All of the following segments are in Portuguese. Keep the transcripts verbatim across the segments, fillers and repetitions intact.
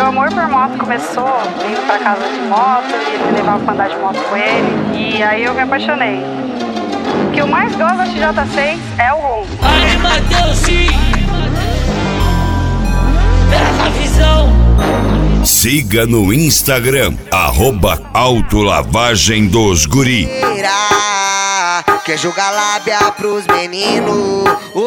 Meu amor por moto começou indo pra casa de moto, e ele me levava pra andar de moto com ele. E aí eu me apaixonei. O que eu mais gosto da X J seis é o ronco. Aí, Matheus, sim! Essa visão! Siga no Instagram, arroba Autolavagem dos Guri. Quer jogar lábia pros meninos, ô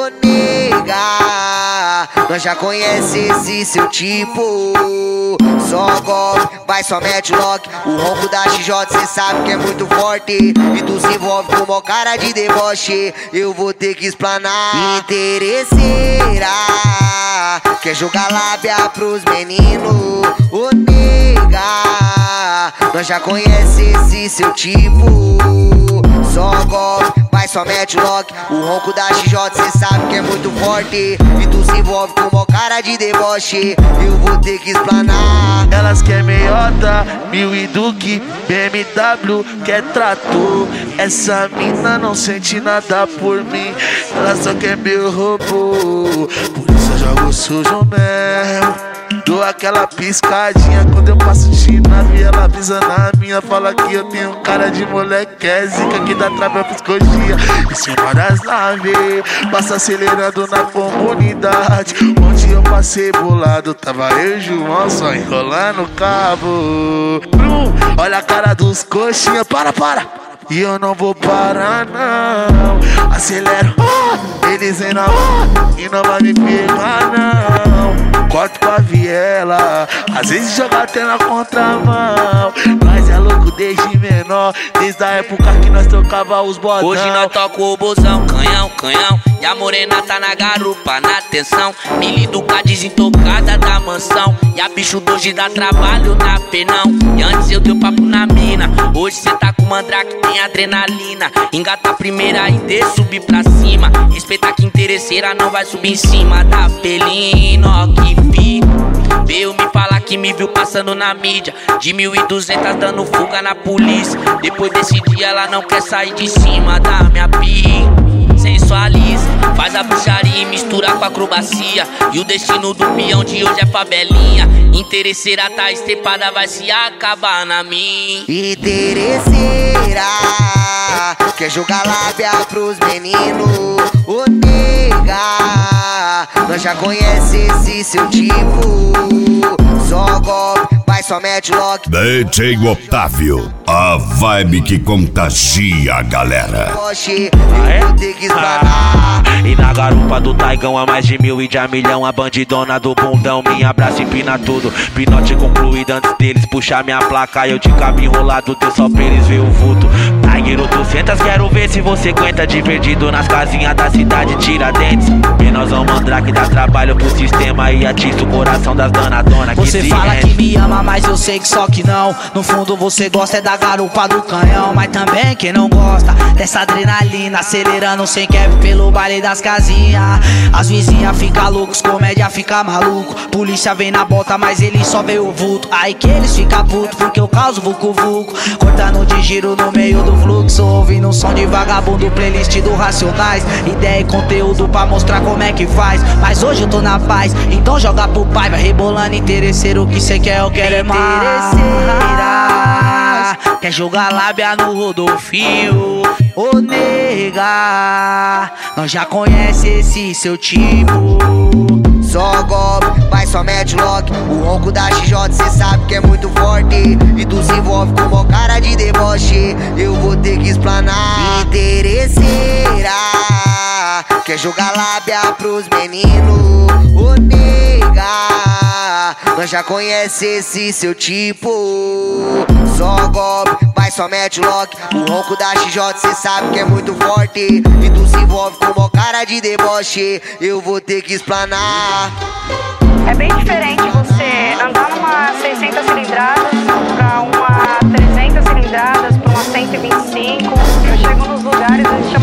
nega, nós já conhece esse seu tipo. Só golpe, vai só mete o lock. O ronco da X J cê sabe que é muito forte, e tu se envolve com uma cara de deboche. Eu vou ter que explanar. Interesseira, quer jogar lábia pros meninos, ô nega, nós já conhece esse seu tipo. Só golpe, vai só mete o lock. O ronco da X J cê sabe que é muito forte, e tu se envolve com uma cara de deboche. Eu vou ter que explanar. Elas quer meiota, mil e Duque, B M W, quer trator. Essa mina não sente nada por mim, ela só quer meu robô. Por isso eu jogo sujo mesmo. Dou aquela piscadinha quando eu passo de nave, ela pisa na minha. Fala que eu tenho cara de moleque, é zica que dá trava piscogia. Em cima das naves, passa acelerando na comunidade. Onde eu passei bolado, tava eu e João só enrolando o cabo. Brum, olha a cara dos coxinha, para, para. E eu não vou parar não. Acelero, ah, eles vêm na mão e não vai me pegar não. Corto pra viela, às vezes joga até na contramão. Nós é louco desde menor, desde a época que nós trocava os bodão. Hoje nós toca o bozão, canhão, canhão. E a morena tá na garupa, na atenção. Mili do cá desentocada da mansão. E a bicho doje dá trabalho na penão. E antes eu dei o papo na mina, hoje cê tá com mandrake, tem adrenalina. Engata a primeira e dê subir pra cima. Respeita que interesseira não vai subir em cima da pelina, ó que fi. Veio me falar que me viu passando na mídia, de mil e duzentas dando fuga na polícia. Depois desse dia ela não quer sair de cima da minha pica. Sensualiza, faz a bruxaria e mistura com a acrobacia. E o destino do peão de hoje é favelinha. Interesseira tá estepada, vai se acabar na minha. Interesseira, quer jogar lábia pros meninos, ô nega, nós já conhece esse seu tipo. Só golpe, vai só mete o lock. D J Otávio, a vibe que contagia a galera. Eu vou ter que explanar. E na garupa do Taigão, a mais de mil e de a milhão. A bandidona do bundão, me abraça e empina tudo. Pinote concluído antes deles puxar minha placa. Eu de cabo enrolado, deu só pra eles ver o vulto. Tiger oitocentos, quero ver se você aguenta. De perdido nas casinhas da cidade Tiradentes. Menosão mandrake dá trabalho pro sistema e atiça o coração das danadonas que você se fala rende. Que me ama, mas eu sei que só que não. No fundo você gosta é da garupa do canhão. Mas também quem não gosta dessa adrenalina, acelerando sem cap pelo baile das casinhas. As vizinhas ficam loucos, comédia fica maluco. Polícia vem na bota, mas ele só vê o vulto. Aí que eles ficam putos, porque eu causo vucu vucu. Cortando de giro no meio do fluxo, ouvindo um som de vagabundo, playlist do Racionais. Ideia e conteúdo pra mostrar como é que faz. Mas hoje eu tô na paz, então joga pro pai. Vai rebolando interesseiro, o que cê quer eu quero é mais. Quer jogar lábia no Rodolfio, ô nega, nós já conhece esse seu tipo. Só golpe, vai só mete o lock. O ronco da X J cê sabe que é muito forte, e tu se envolve com uma cara de deboche. Eu vou ter que explanar. Interesseira, quer jogar lábia pros meninos, ô nega, nós já conhece esse seu tipo. Só golpe, vai só mete o lock. O ronco da X J cê sabe que é muito forte, e tu se envolve com uma cara de deboche. Eu vou ter que explanar. É bem diferente você andar numa seiscentas cilindradas pra uma trezentas cilindradas, pra uma cento e vinte e cinco. Eu chego nos lugares, eles